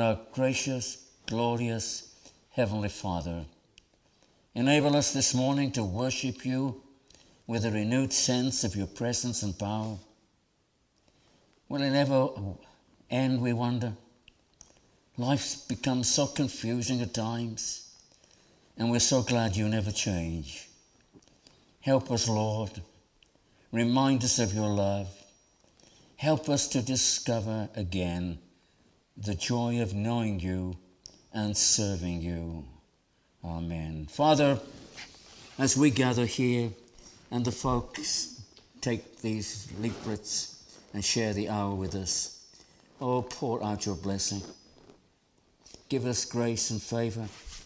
Our gracious, glorious Heavenly Father, enable us this morning to worship you with a renewed sense of your presence and power. Will it ever end, we wonder? Life's become so confusing at times, and we're so glad you never change. Help us, Lord. Remind us of your love. Help us to discover again the joy of knowing you and serving you. Amen. Father, as we gather here and the folks take these leaflets and share the hour with us, oh, pour out your blessing. Give us grace and favor.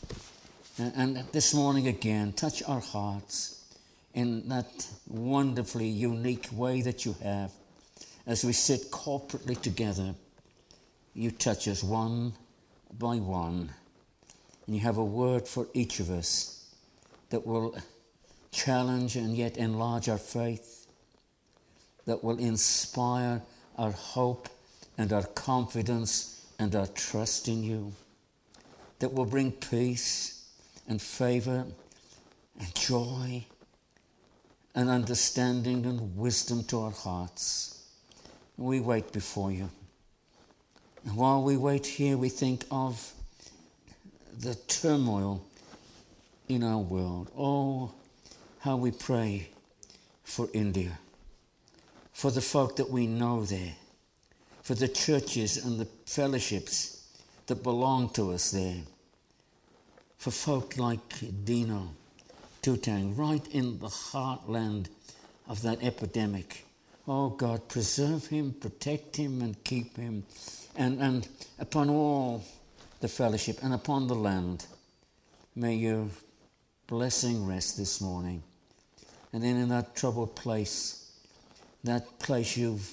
And this morning again, touch our hearts in that wonderfully unique way that you have. As we sit corporately together, you touch us one by one. And you have a word for each of us that will challenge and yet enlarge our faith, that will inspire our hope and our confidence and our trust in you, that will bring peace and favor and joy and understanding and wisdom to our hearts. We wait before you. And while we wait here, we think of the turmoil in our world. Oh, how we pray for India, for the folk that we know there, for the churches and the fellowships that belong to us there, for folk like Dino Tutang, right in the heartland of that epidemic. Oh God, preserve him, protect him, and keep him. And upon all the fellowship and upon the land, may your blessing rest this morning. And then in that troubled place, that place you've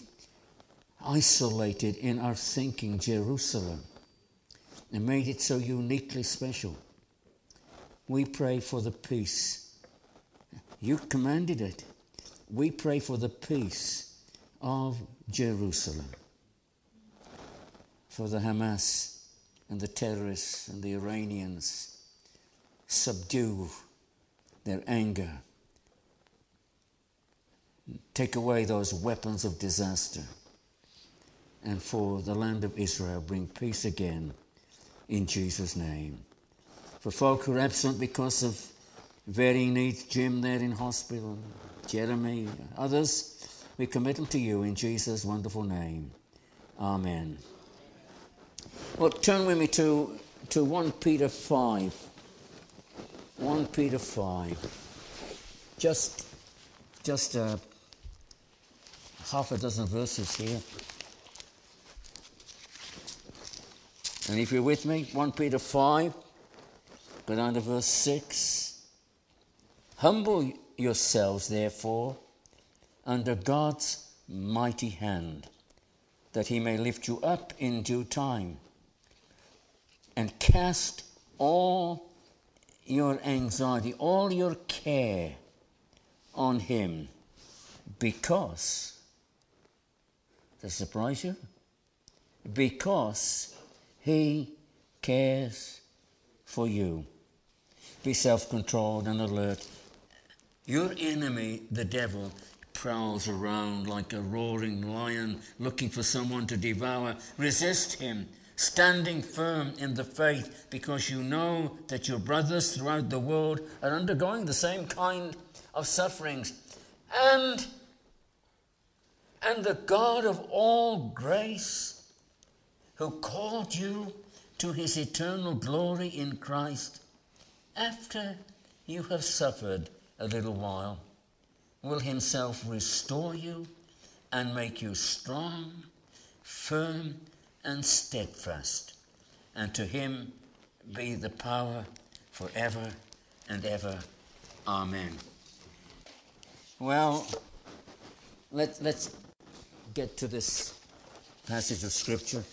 isolated in our thinking, Jerusalem, and made it so uniquely special, we pray for the peace. You commanded it. We pray for the peace of Jerusalem. For the Hamas and the terrorists and the Iranians, subdue their anger. Take away those weapons of disaster. And for the land of Israel, bring peace again in Jesus' name. For folk who are absent because of varying needs, Jim there in hospital, Jeremy, others, we commit them to you in Jesus' wonderful name. Amen. Well, turn with me to 1 Peter 5. 1 Peter 5. Just half a dozen verses here. And if you're with me, 1 Peter 5, go down to verse 6. Humble yourselves, therefore, under God's mighty hand, that he may lift you up in due time. And cast all your anxiety, all your care on him, because, does it surprise you? Because he cares for you. Be self-controlled and alert. Your enemy, the devil, prowls around like a roaring lion looking for someone to devour. Resist him, standing firm in the faith, because you know that your brothers throughout the world are undergoing the same kind of sufferings. And the God of all grace, who called you to his eternal glory in Christ, after you have suffered a little while, will himself restore you and make you strong, firm, and steadfast. And to him be the power forever and ever. Amen. Well, let's get to this passage of Scripture.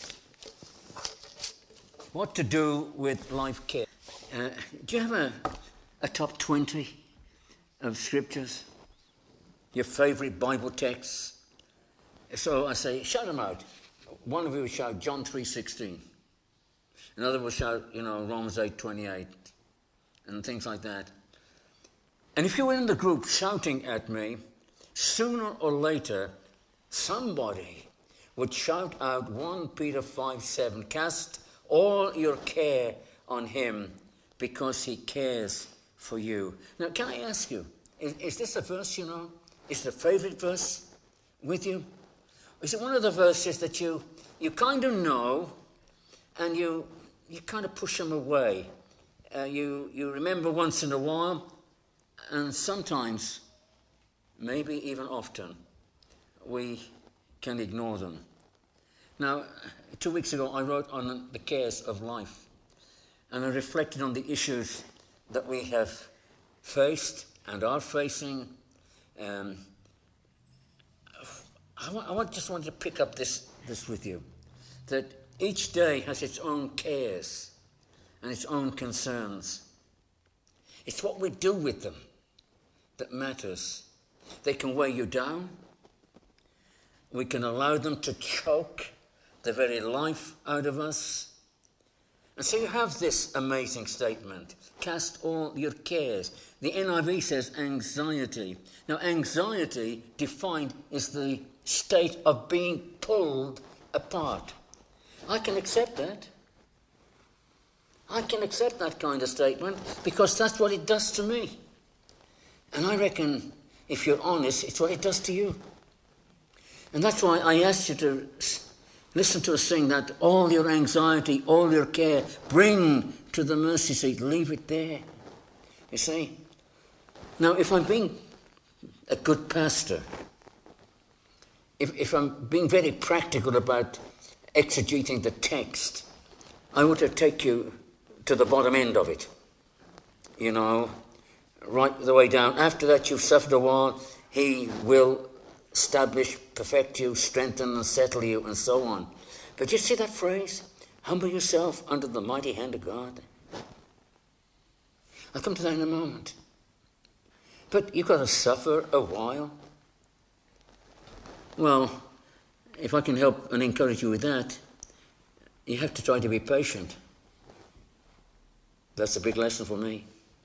What to do with life care. Do you have a top 20 of Scriptures? Your favourite Bible texts? So I say, shout them out. One of you shout John 3:16. Another will shout, Romans 8:28 and things like that. And if you were in the group shouting at me, sooner or later, somebody would shout out 1 Peter 5:7, cast all your care on him because he cares for you. Now, can I ask you, is this a verse you know? Is it a favorite verse with you? Is it one of the verses that you kind of know and you kind of push them away? You remember once in a while, and sometimes, maybe even often, we can ignore them. Now, 2 weeks ago, I wrote on the cares of life, and I reflected on the issues that we have faced and are facing. I just wanted to pick up this with you, that each day has its own cares and its own concerns. It's what we do with them that matters. They can weigh you down. We can allow them to choke the very life out of us. And so you have this amazing statement, cast all your cares. The NIV says anxiety. Now, anxiety, defined, is the state of being pulled apart. I can accept that. I can accept that kind of statement because that's what it does to me. And I reckon, if you're honest, it's what it does to you. And that's why I asked you to listen to us sing that all your anxiety, all your care, bring to the mercy seat. Leave it there. You see? Now, if I'm being a good pastor, if I'm being very practical about exegeting the text, I want to take you to the bottom end of it. Right the way down. After that you've suffered a while, he will establish, perfect you, strengthen and settle you, and so on. But you see that phrase? Humble yourself under the mighty hand of God. I'll come to that in a moment. But you've got to suffer a while. Well, if I can help and encourage you with that, you have to try to be patient. That's a big lesson for me.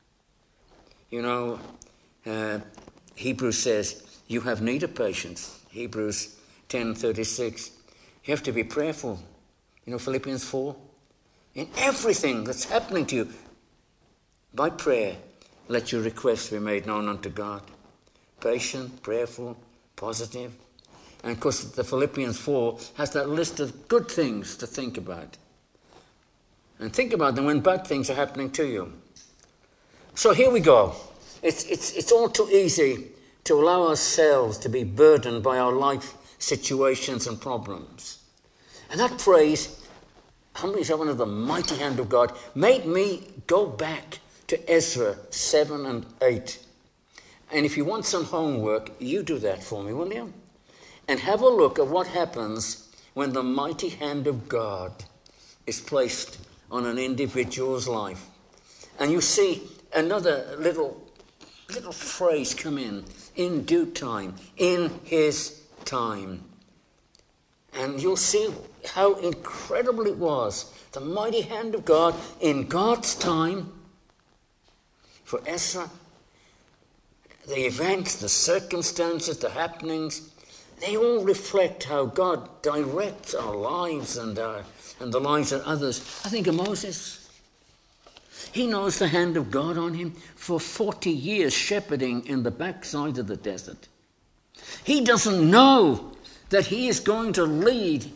Hebrews says, you have need of patience. Hebrews 10:36. You have to be prayerful. Philippians 4. In everything that's happening to you, by prayer, let your requests be made known unto God. Patient, prayerful, positive. And of course, the Philippians 4 has that list of good things to think about. And think about them when bad things are happening to you. So here we go. It's all too easy to allow ourselves to be burdened by our life situations and problems. And that phrase, humble yourself under the mighty hand of God, made me go back to Ezra 7 and 8. And if you want some homework, you do that for me, will you? And have a look at what happens when the mighty hand of God is placed on an individual's life. And you see another little phrase come in due time, in his time. And you'll see how incredible it was. The mighty hand of God in God's time. For Ezra, the events, the circumstances, the happenings, they all reflect how God directs our lives and the lives of others. I think of Moses. He knows the hand of God on him for 40 years shepherding in the backside of the desert. He doesn't know that he is going to lead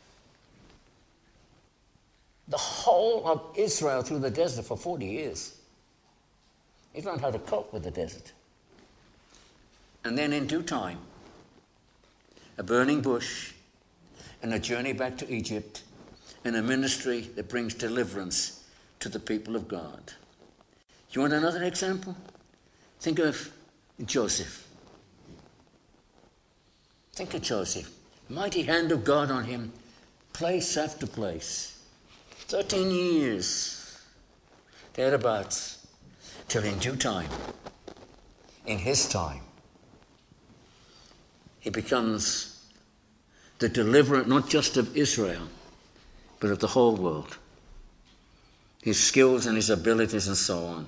the whole of Israel through the desert for 40 years. He's learned how to cope with the desert. And then in due time, a burning bush and a journey back to Egypt and a ministry that brings deliverance to the people of God. You want another example? Think of Joseph. Think of Joseph. Mighty hand of God on him, place after place. 13 years, thereabouts, till in due time, in his time, he becomes the deliverer not just of Israel, but of the whole world. his skills and his abilities and so on.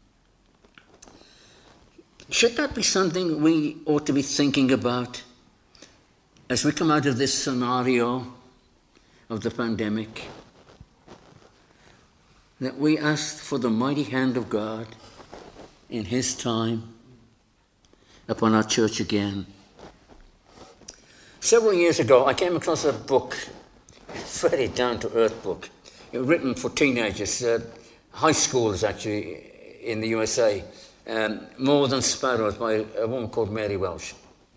Should that be something we ought to be thinking about as we come out of this scenario of the pandemic? That we ask for the mighty hand of God in his time upon our church again. Several years ago, I came across a book, a very down-to-earth book, written for teenagers, high schoolers actually, in the USA, More Than Sparrows, by a woman called Mary Welsh.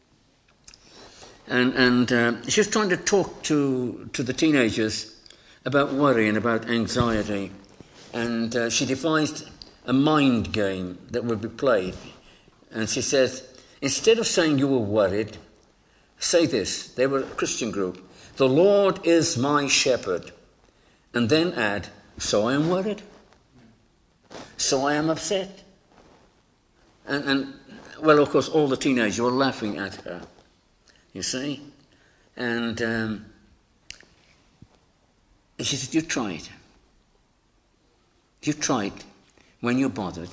And she was trying to talk to the teenagers about worry and about anxiety. And she devised a mind game that would be played. And she says, instead of saying you were worried, say this. They were a Christian group. The Lord is my shepherd. And then add, so I am worried. So I am upset. And well, of course, all the teenagers were laughing at her. You see? And she said, you try it. You try it when you're bothered.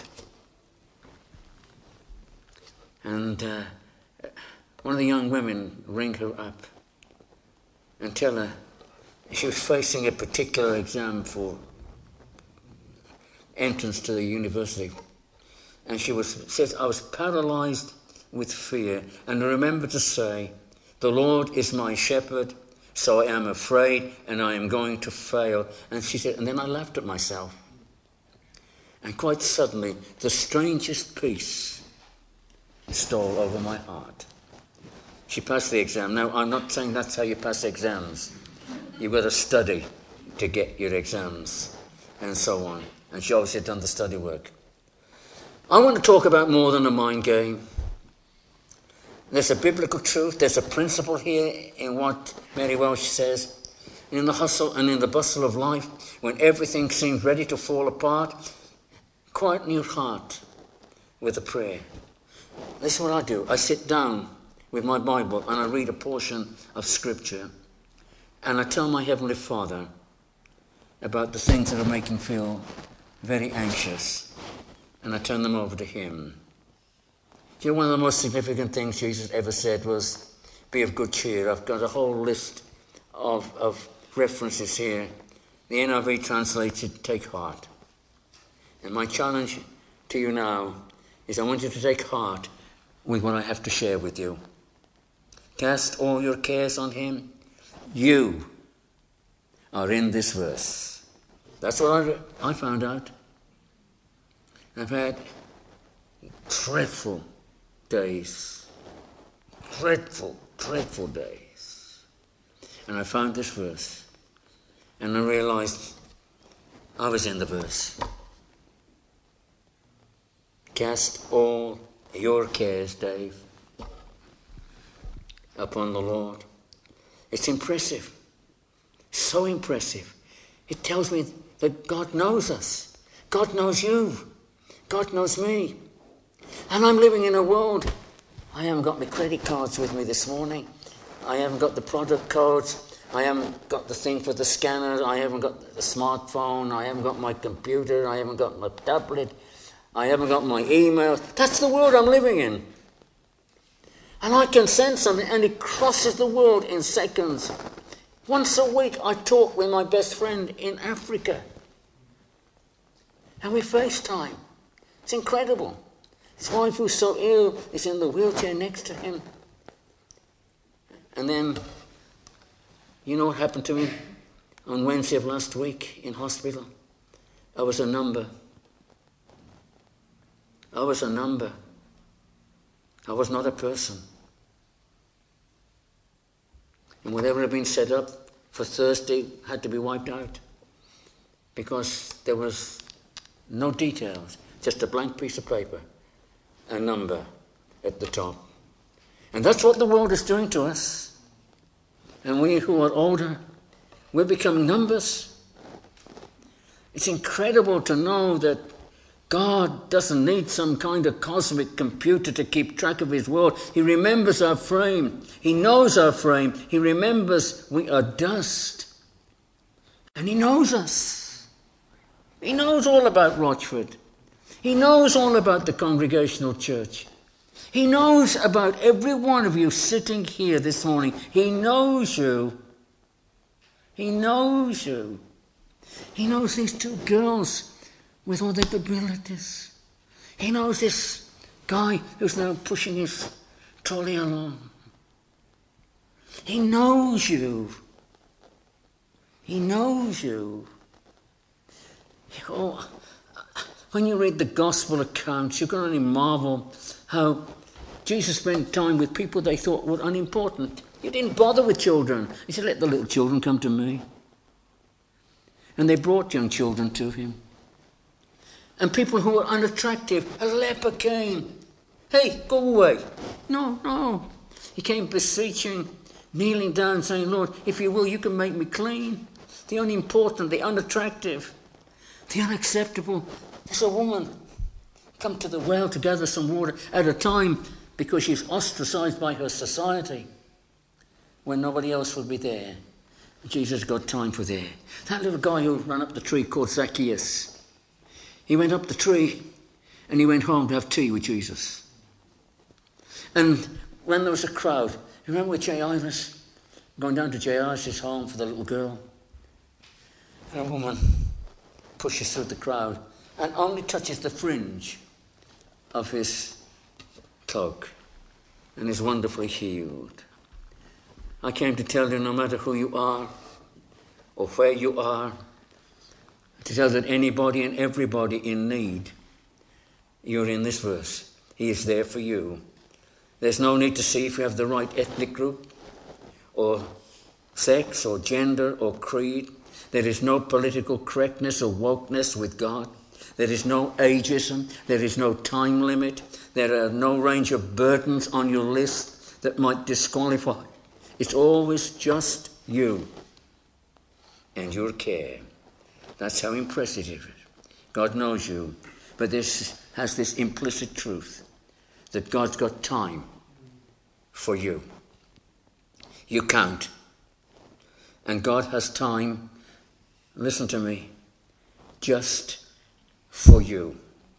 And one of the young women ring her up and tell her she was facing a particular exam for entrance to the university. And she says, I was paralyzed with fear. And I remember to say, the Lord is my shepherd, so I am afraid and I am going to fail. And she said, and then I laughed at myself. And quite suddenly, the strangest peace stole over my heart. She passed the exam. Now, I'm not saying that's how you pass exams. You've got to study to get your exams and so on. And she obviously had done the study work. I want to talk about more than a mind game. There's a biblical truth. There's a principle here in what Mary Welsh says. In the hustle and in the bustle of life, when everything seems ready to fall apart, quieten your heart with a prayer. This is what I do. I sit down with my Bible and I read a portion of Scripture and I tell my Heavenly Father about the things that are making me feel very anxious, and I turn them over to him. You know, one of the most significant things Jesus ever said was, be of good cheer. I've got a whole list of references here. The NIV translated, take heart. And my challenge to you now is I want you to take heart with what I have to share with you. Cast all your cares on him. You are in this verse. That's what I found out. I've had dreadful days. Dreadful days. And I found this verse. And I realized I was in the verse. Cast all your cares, Dave, upon the Lord. It's impressive. So impressive. It tells me that God knows us. God knows you. God knows me. And I'm living in a world. I haven't got my credit cards with me this morning. I haven't got the product codes. I haven't got the thing for the scanner. I haven't got the smartphone. I haven't got my computer. I haven't got my tablet. I haven't got my email. That's the world I'm living in. And I can send something and it crosses the world in seconds. Once a week I talk with my best friend in Africa. And we FaceTime. It's incredible. His wife, who's so ill, is in the wheelchair next to him. And then, you know what happened to me on Wednesday of last week in hospital? I was a number. I was a number. I was not a person. And whatever had been set up for Thursday had to be wiped out because there was no details, just a blank piece of paper, a number at the top. And that's what the world is doing to us. And we who are older, we're becoming numbers. It's incredible to know that God doesn't need some kind of cosmic computer to keep track of his world. He remembers our frame. He knows our frame. He remembers we are dust. And he knows us. He knows all about Rochford. He knows all about the Congregational Church. He knows about every one of you sitting here this morning. He knows you. He knows you. He knows these two girls with all their abilities. He knows this guy who's now pushing his trolley along. He knows you. He knows you. Oh, when you read the gospel accounts, you can only marvel how Jesus spent time with people they thought were unimportant. He didn't bother with children. He said, let the little children come to me. And they brought young children to him. And people who were unattractive, a leper came. Hey, go away. No. He came beseeching, kneeling down, saying, Lord, if you will, you can make me clean. The unimportant, the unattractive, the unacceptable. There's a woman come to the well to gather some water at a time because she's ostracized by her society when nobody else would be there. Jesus got time for there. That little guy who ran up the tree called Zacchaeus, he went up the tree and he went home to have tea with Jesus. And when there was a crowd, remember with Jairus, going down to Jairus' home for the little girl, and a woman pushes through the crowd and only touches the fringe of his cloak and is wonderfully healed. I came to tell you, no matter who you are or where you are, to tell that anybody and everybody in need, you're in this verse. He is there for you. There's no need to see if you have the right ethnic group or sex or gender or creed. There is no political correctness or wokeness with God. There is no ageism. There is no time limit. There are no range of burdens on your list that might disqualify. It's always just you and your care. That's how impressive it is. God knows you. But this has this implicit truth that God's got time for you. You count. And God has time, listen to me, just for you.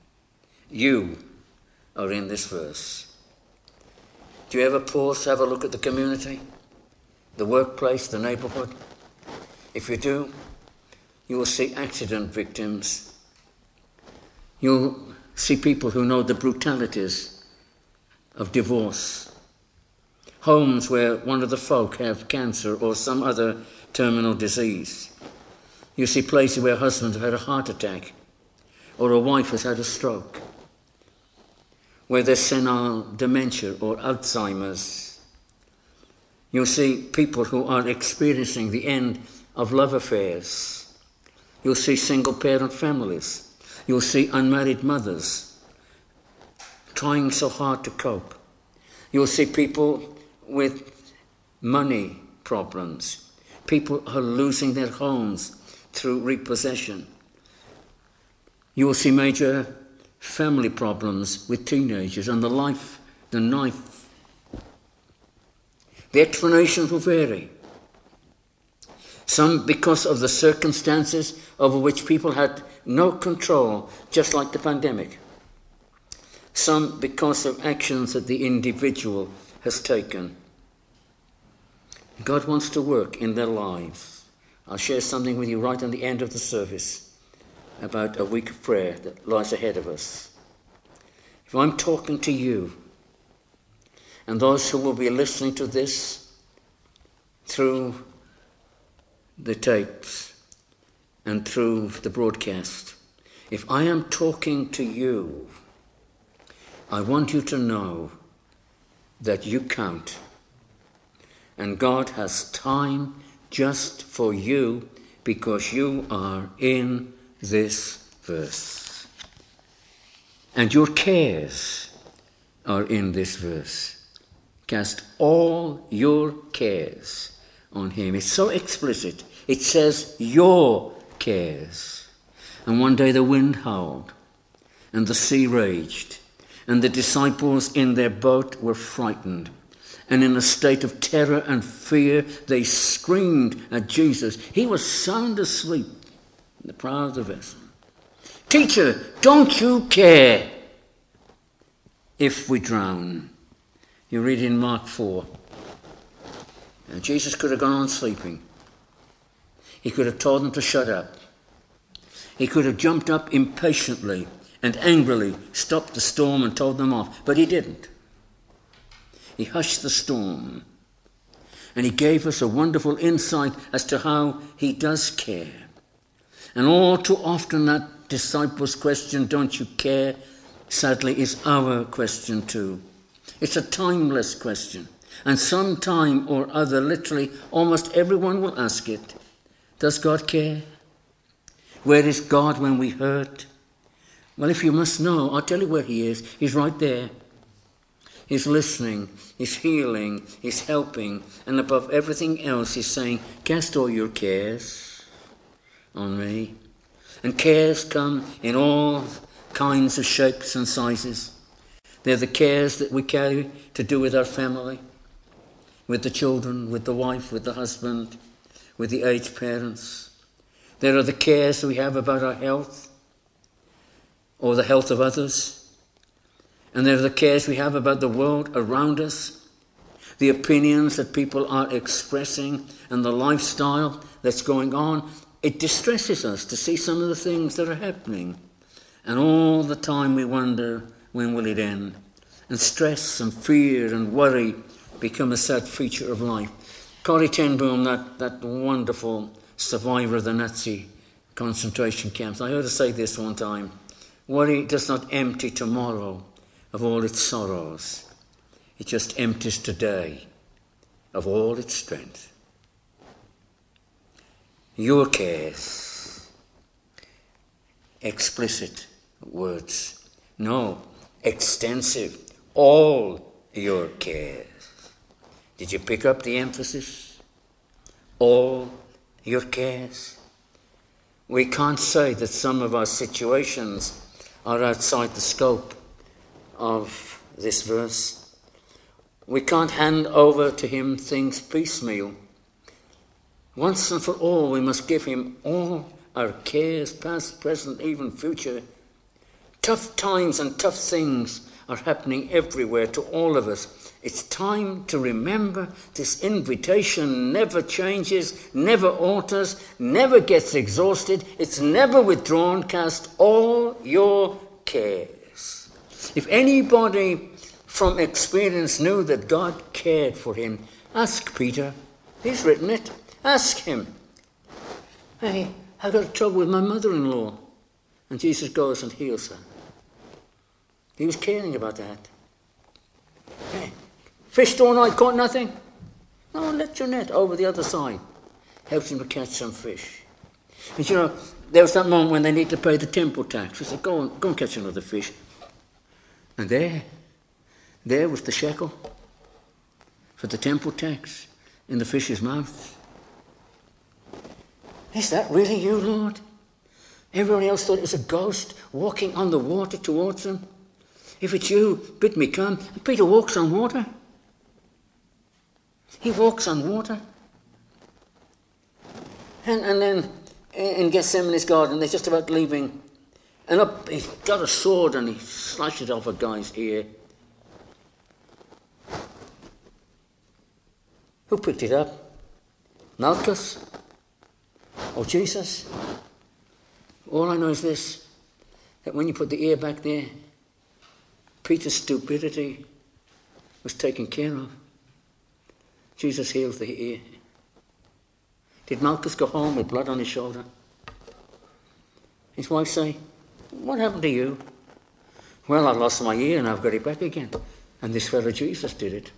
You are in this verse. Do you ever pause to have a look at the community, the workplace, the neighbourhood? If you do, you will see accident victims. You'll see people who know the brutalities of divorce. Homes where one of the folk have cancer or some other terminal disease. You see places where husbands have had a heart attack or a wife has had a stroke, where there's senile dementia or Alzheimer's. You'll see people who are experiencing the end of love affairs. You'll see single-parent families. You'll see unmarried mothers trying so hard to cope. You'll see people with money problems. People are losing their homes through repossession. You will see major family problems with teenagers and the knife. The explanations will vary. Some because of the circumstances over which people had no control, just like the pandemic. Some because of actions that the individual has taken. God wants to work in their lives. I'll share something with you right at the end of the service about a week of prayer that lies ahead of us. If I'm talking to you and those who will be listening to this through the tapes and through the broadcast, if I am talking to you, I want you to know that you count. And God has time just for you because you are in this verse. And your cares are in this verse. Cast all your cares on him. It's so explicit. It says your cares. And one day the wind howled and the sea raged, and the disciples in their boat were frightened. And in a state of terror and fear, they screamed at Jesus. He was sound asleep in the prow of the vessel. Teacher, don't you care if we drown? You read in Mark 4. And Jesus could have gone on sleeping. He could have told them to shut up. He could have jumped up impatiently and angrily stopped the storm and told them off. But he didn't. He hushed the storm. And he gave us a wonderful insight as to how he does care. And all too often that disciples' question, don't you care, sadly is our question too. It's a timeless question. And sometime or other, literally, almost everyone will ask it. Does God care? Where is God when we hurt? Well, if you must know, I'll tell you where he is. He's right there. He's listening, he's healing, he's helping, and above everything else, he's saying, cast all your cares on me. And cares come in all kinds of shapes and sizes. They're the cares that we carry to do with our family, with the children, with the wife, with the husband, with the aged parents. There are the cares we have about our health or the health of others. And there are the cares we have about the world around us, the opinions that people are expressing and the lifestyle that's going on. It distresses us to see some of the things that are happening. And all the time we wonder, when will it end? And stress and fear and worry become a sad feature of life. Corrie ten Boom, that wonderful survivor of the Nazi concentration camps, I heard her say this one time, worry does not empty tomorrow of all its sorrows. It just empties today of all its strength. Your cares. Explicit words. No, extensive. All your cares. Did you pick up the emphasis? All your cares. We can't say that some of our situations are outside the scope of this verse. We can't hand over to him things piecemeal. Once and for all, we must give him all our cares, past, present, even future. Tough times and tough things are happening everywhere to all of us. It's time to remember this invitation never changes, never alters, never gets exhausted. It's never withdrawn. Cast all your cares. If anybody from experience knew that God cared for him, ask Peter. He's written it. Ask him. Hey, I got trouble with my mother-in-law. And Jesus goes and heals her. He was caring about that. Hey, fished all night, caught nothing? No, let your net over the other side. Helps him to catch some fish. And you know, there was that moment when they need to pay the temple tax. He said, go and catch another fish. And there was the shekel for the temple tax in the fish's mouth. Is that really you, Lord? Everyone else thought it was a ghost walking on the water towards them. If it's you, bid me come. And Peter walks on water. He walks on water. And then in Gethsemane's garden, they're just about leaving. And up, he's got a sword and he slashes off a guy's ear. Who picked it up? Malchus? Or Jesus? All I know is this, that when you put the ear back there, Peter's stupidity was taken care of. Jesus heals the ear. Did Malchus go home with blood on his shoulder? His wife say, what happened to you? Well, I lost my ear and I've got it back again. And this fellow Jesus did it.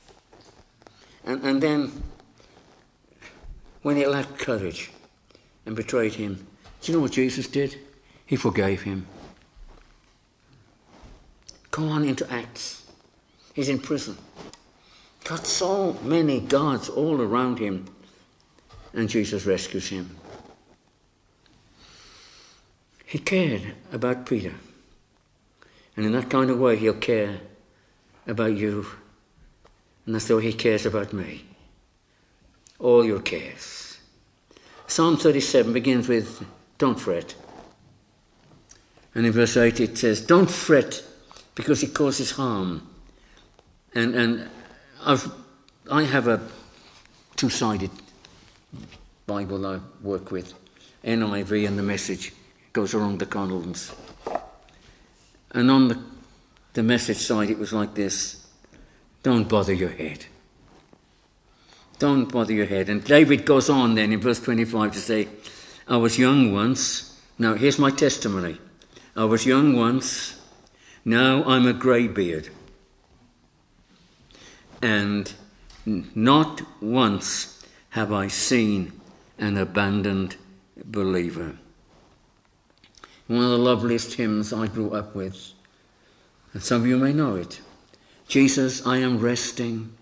And then, when he lacked courage and betrayed him, do you know what Jesus did? He forgave him. Go on into Acts. He's in prison. Got so many guards all around him. And Jesus rescues him. He cared about Peter. And in that kind of way, he'll care about you. And that's the way he cares about me. All your cares. Psalm 37 begins with, don't fret. And in verse 8 it says, don't fret because it causes harm. And I have a two-sided Bible I work with, NIV, and the Message goes around the columns. And on the Message side it was like this: don't bother your head. Don't bother your head. And David goes on then in verse 25 to say, I was young once. Now here's my testimony. I was young once. Now I'm a grey beard. And not once have I seen an abandoned believer. One of the loveliest hymns I grew up with, and some of you may know it. Jesus, I am resting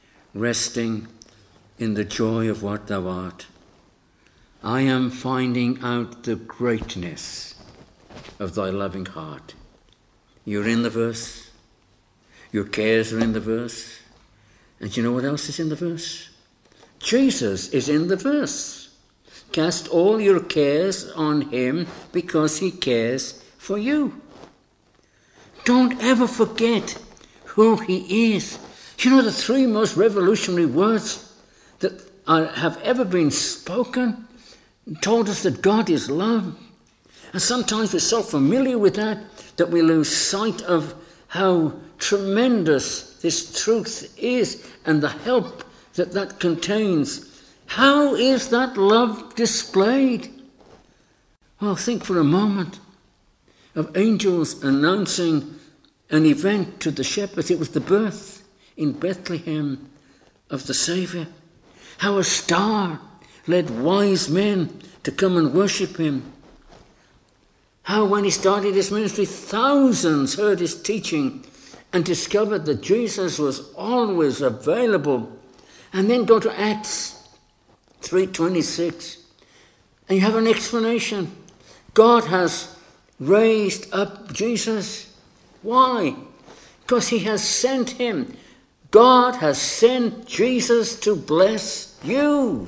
in the joy of what thou art. I am finding out the greatness of thy loving heart. You're in the verse. Your cares are in the verse. And you know what else is in the verse? Jesus is in the verse. Cast all your cares on him because he cares for you. Don't ever forget who he is. Do you know the three most revolutionary words that have ever been spoken told us that God is love? And sometimes we're so familiar with that we lose sight of how tremendous this truth is and the help that contains. How is that love displayed? Well, think for a moment of angels announcing an event to the shepherds. It was the birth in Bethlehem of the Saviour. How a star led wise men to come and worship him. How when he started his ministry, thousands heard his teaching and discovered that Jesus was always available. And then go to Acts 3:26, and you have an explanation. God has raised up Jesus. Why? Because he has sent him. God has sent Jesus to bless you.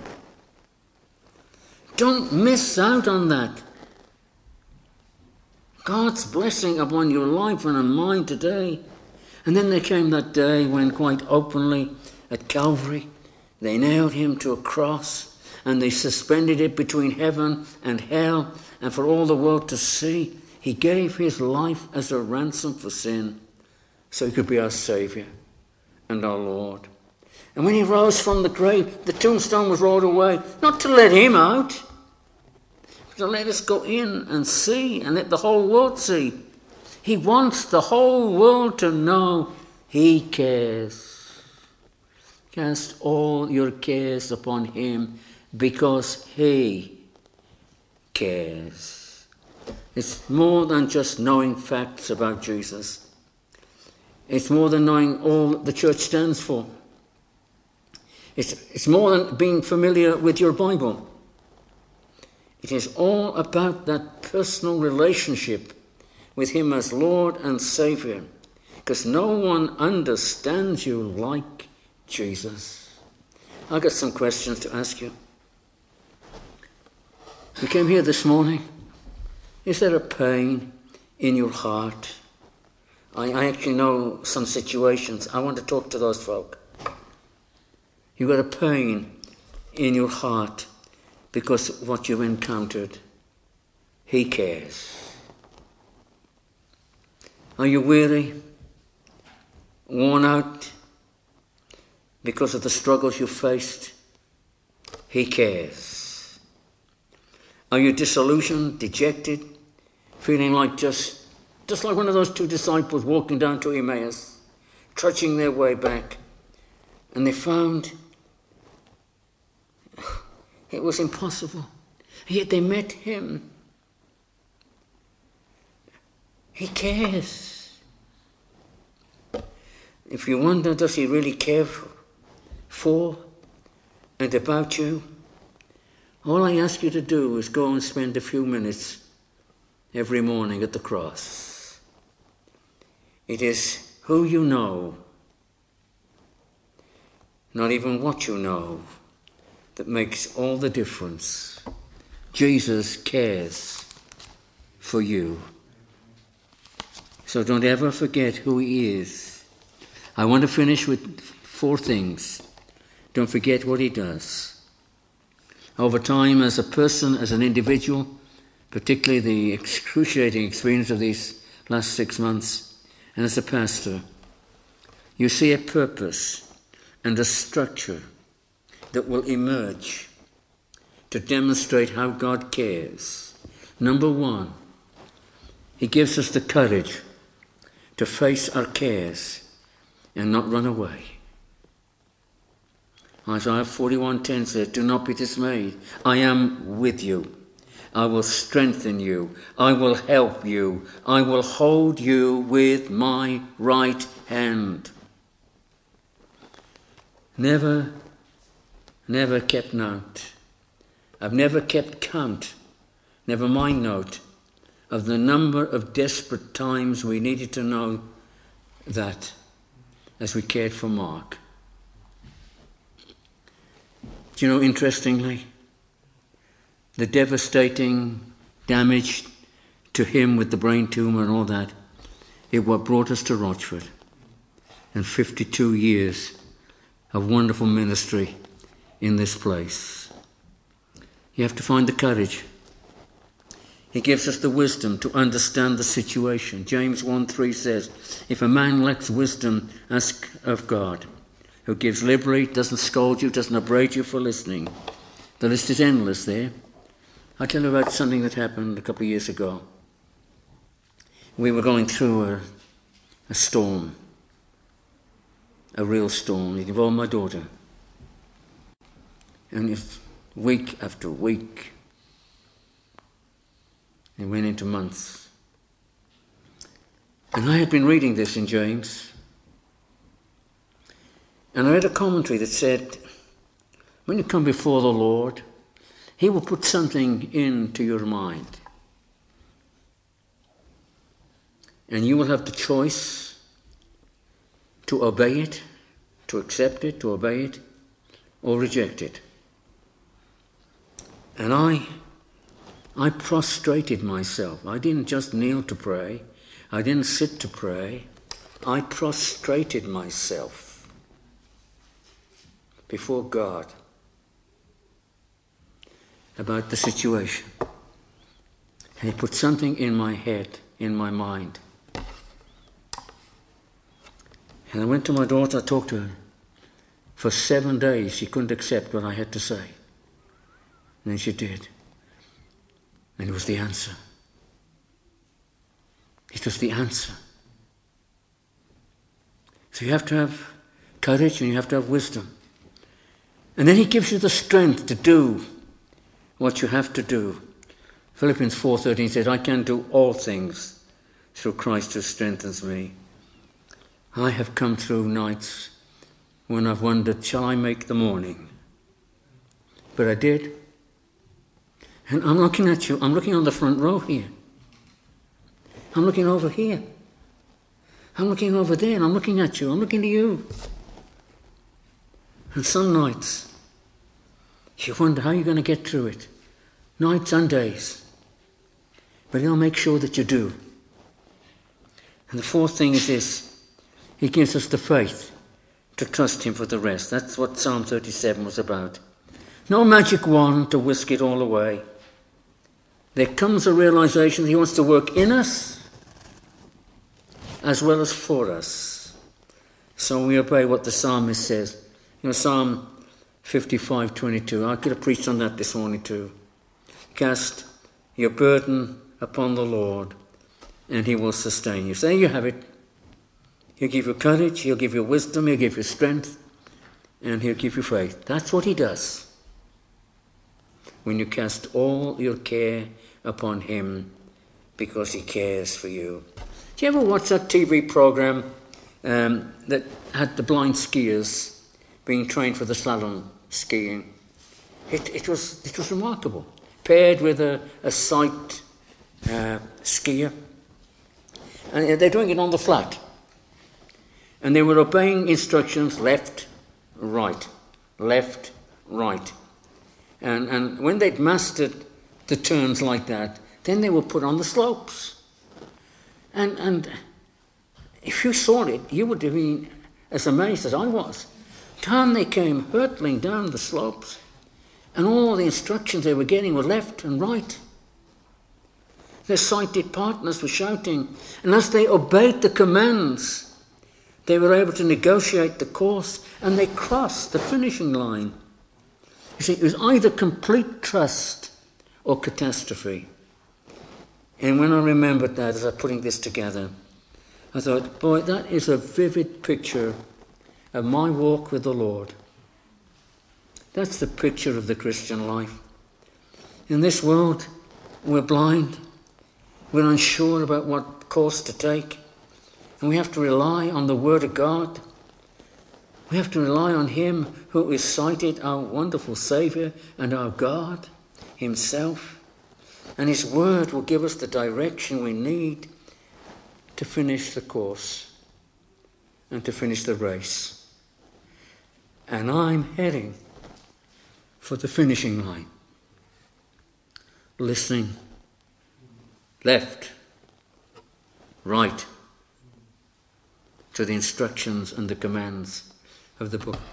Don't miss out on that. God's blessing upon your life and on mine today. And then there came that day when quite openly at Calvary they nailed him to a cross and they suspended it between heaven and hell, and for all the world to see, he gave his life as a ransom for sin so he could be our Saviour and our Lord. And when he rose from the grave, the tombstone was rolled away, not to let him out, but to let us go in and see and let the whole world see. He wants the whole world to know he cares. Cast all your cares upon him because he cares. It's more than just knowing facts about Jesus. It's more than knowing all the church stands for. It's more than being familiar with your Bible. It is all about that personal relationship with him as Lord and Saviour, because no one understands you like Jesus. I've got some questions to ask you. You came here this morning. Is there a pain in your heart? I actually know some situations. I want to talk to those folk. You've got a pain in your heart because of what you've encountered. He cares. Are you weary, worn out because of the struggles you faced? He cares. Are you disillusioned, dejected, feeling like just like one of those two disciples walking down to Emmaus, trudging their way back, and they found it was impossible, yet they met him. He cares. If you wonder, does he really care for and about you? All I ask you to do is go and spend a few minutes every morning at the cross. It is who you know, not even what you know, that makes all the difference. Jesus cares for you So don't ever forget who he is. I want to finish with 4 things. Don't forget what he does. Over time, as a person, as an individual, particularly the excruciating experience of these last 6 months, and as a pastor, you see a purpose and a structure that will emerge to demonstrate how God cares. Number 1, he gives us the courage to face our cares and not run away. Isaiah 41:10 says, do not be dismayed. I am with you. I will strengthen you. I will help you. I will hold you with my right hand. Never kept note. I've never kept count, never mind note, of the number of desperate times we needed to know that as we cared for Mark. Do you know, interestingly, the devastating damage to him with the brain tumour and all that, it what brought us to Rochford. And 52 years of wonderful ministry in this place. You have to find the courage. He gives us the wisdom to understand the situation. James 1:3 says, if a man lacks wisdom, ask of God, who gives liberally, doesn't scold you, doesn't upbraid you for listening. The list is endless there. I'll tell you about something that happened a couple of years ago. We were going through a storm, a real storm. It involved my daughter. And it's week after week, it went into months. And I had been reading this in James, and I read a commentary that said, when you come before the Lord, he will put something into your mind. And you will have the choice to obey it, to accept it, to obey it, or reject it. And I prostrated myself. I didn't just kneel to pray. I didn't sit to pray. I prostrated myself before God about the situation. And he put something in my head, in my mind. And I went to my daughter, I talked to her. For 7 days she couldn't accept what I had to say. And then she did. And it was the answer. It was the answer. So you have to have courage and you have to have wisdom. And then he gives you the strength to do what you have to do. Philippians 4:13 says, I can do all things through Christ who strengthens me. I have come through nights when I've wondered, shall I make the morning? But I did. And I'm looking at you. I'm looking on the front row here. I'm looking over here. I'm looking over there, and I'm looking at you. I'm looking at you. And some nights, you wonder how you're going to get through it. Nights and days. But he'll make sure that you do. And the 4th thing is this. He gives us the faith to trust him for the rest. That's what Psalm 37 was about. No magic wand to whisk it all away. There comes a realization that he wants to work in us as well as for us. So we obey what the psalmist says. You know, Psalm 55:22. I could have preached on that this morning too. Cast your burden upon the Lord and he will sustain you. So there you have it. He'll give you courage, he'll give you wisdom, he'll give you strength, and he'll give you faith. That's what he does. When you cast all your care upon him because he cares for you. Do you ever watch that TV program that had the blind skiers being trained for the slalom skiing? It was remarkable. Paired with a sight skier. And they're doing it on the flat. And they were obeying instructions left, right, left, right. And when they'd mastered the turns like that, then they were put on the slopes. And If you saw it, you would have been as amazed as I was. Down they came, hurtling down the slopes, and all the instructions they were getting were left and right. Their sighted partners were shouting, and as they obeyed the commands, they were able to negotiate the course, and they crossed the finishing line. You see, it was either complete trust or catastrophe. And when I remembered that as I was putting this together, I thought, boy, that is a vivid picture of my walk with the Lord. That's the picture of the Christian life. In this world, we're blind. We're unsure about what course to take. And we have to rely on the Word of God. We have to rely on Him who is sighted, our wonderful Saviour and our God Himself. And His Word will give us the direction we need to finish the course and to finish the race. And I'm heading for the finishing line. Listening. Left. Right. To the instructions and the commands of the book.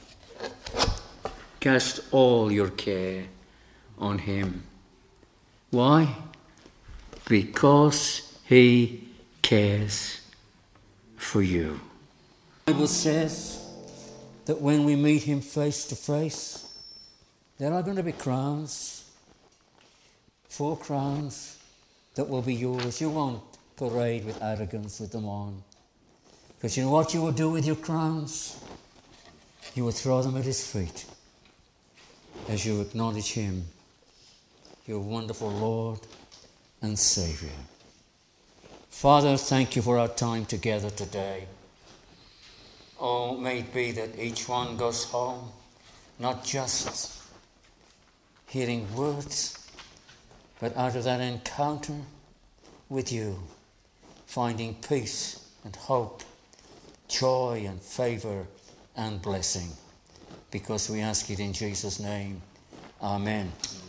Cast all your care on Him. Why? Because He cares for you. The Bible says that when we meet Him face to face, there are going to be crowns, 4 crowns that will be yours. You won't parade with arrogance with them on. Because you know what you will do with your crowns? You will throw them at His feet as you acknowledge Him, your wonderful Lord and Saviour. Father, thank You for our time together today. Oh, may it be that each one goes home, not just hearing words, but out of that encounter with You, finding peace and hope, joy and favour and blessing. Because we ask it in Jesus' name. Amen.